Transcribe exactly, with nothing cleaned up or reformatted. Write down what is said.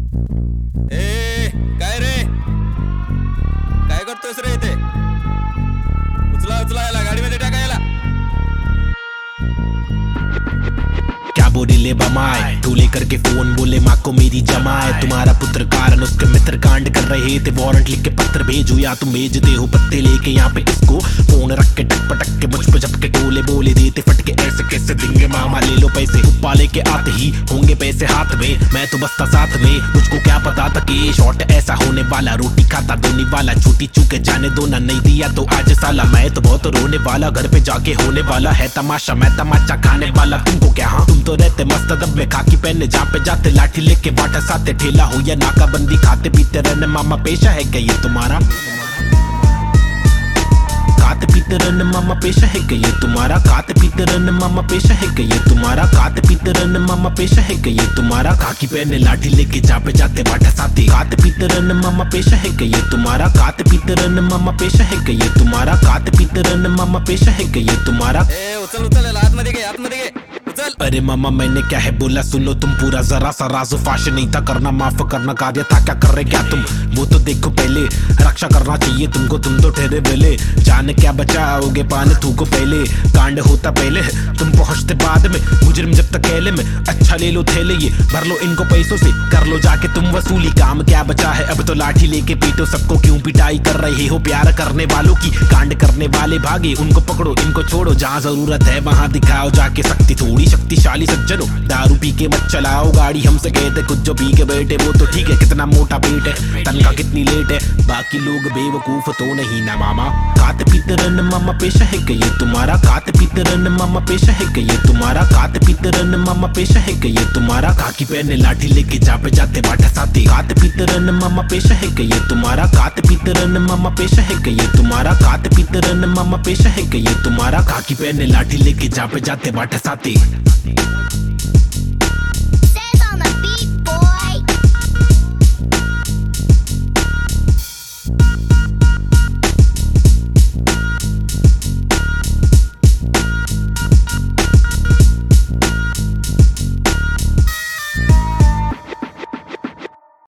ए काय रे, काय करतोयस रे इथे? उचला उचला याला, गाडीमध्ये टाका याला. क्या बोली ले बमाए तू लेकर के फोन बोले माँ को मेरी जमाए. तुम्हारा पुत्र कारण उसके मित्र कांड कर रहे थे. वारंट लिख के पत्र भेजो या तुम भेजते हो पत्ते लेके यहाँ पे इसको. फोन रख के टक पटक के मुझ पे झपके टोले बोले देते फटके. ऐसे कैसे देंगे मामा, ले लो पैसे. उपा लेके आते ही होंगे पैसे हाथ में. मैं तो बसता साथ में, मुझको क्या पता था कि शॉर्ट ऐसा होने वाला. रोटी खाता धोने वाला, छोटी चूके जाने दो ना, नहीं दिया तो आज साला. मैं तो बहुत रोने वाला, घर पे जाके होने वाला है तमाशा. मैं तमाचा खाने वाला, तुमको क्या? हाँ तुम तो रहते मस्त दब में, खाकी पहने जहाँ पे जाते. लाठी लेके बाटा साथे, ठेला हो या नाकाबंदी खाते पीते रहने. मामा पेशा है क्या ये तुम्हारा? खाते पीते रहने मामा पेशा है क्या ये तुम्हारा? खाते पीते रहने मामा पेशा है क्या ये तुम्हारा? खाते पीते रहने मामा पेशा है क्या ये तुम्हारा? खाकी पहने लाठी लेके जहाँ पे जाते बाटा साथे. खाते पीते रहने मामा पेशा है क्या ये तुम्हारा? खाते पीते रहने मामा पेशा है क्या ये तुम्हारा? खाते पीते रहने मामा पेशा है क्या ये तुम्हारा? ए उचल उचल याला, आतमध्ये घे आतमध्ये घे, उचल. अरे मामा मैंने क्या है बोला, सुनो तुम पूरा. जरा सा राजो फाश नहीं था करना, माफ करना कार्य था. क्या कर रहे क्या तुम, वो तो देखो पहले. रक्षा करना चाहिए तुमको, तुम तो ठहरे वेले. जाने क्या बचाओगे पाने तू को पहले. कांड होता पहले, तुम पहुंचते बाद में. मुजरिम जब तक कहले में, अच्छा ले लो थैले ये, भर लो इनको पैसों से. कर लो जाके तुम वसूली, काम क्या बचा है अब तो. लाठी लेके पीटो सबको, क्यों पिटाई कर रहे हो प्यार करने वालों की. कांड करने वाले भागे, उनको पकड़ो इनको छोड़ो. जहाँ जरूरत है वहाँ दिखाओ जाके शक्ति. थोड़ी शक्तिशाली सज्जनों, दारू पी के मत चलाओ गाड़ी. हमसे कहते कुछ जो पी के बैठे वो तो ठीक है. कितना मोटा पेट है, तनखा कितनी लेट है. बाकी लोग बेवकूफ तो नहीं ना मामा. खाते पीते रहने मामा पेशा है क्या ये तुम्हारा? खाते पीते रहने मामा पेशा है क्या ये तुम्हारा? खाते पीते रहने मामा पेशा है क्या ये तुम्हारा? खाकी पहने लाठी लेके जहाँ पे जाते बाटा साथे. खाते पीते रहने मामा पेशा है क्या ये तुम्हारा? खाते पीते रहने मामा पेशा है क्या ये तुम्हारा? खाते पीते रहने मामा पेशा है क्या ये तुम्हारा? खाकी पहने लाठी लेके जहाँ पे जाते बाटा साथे.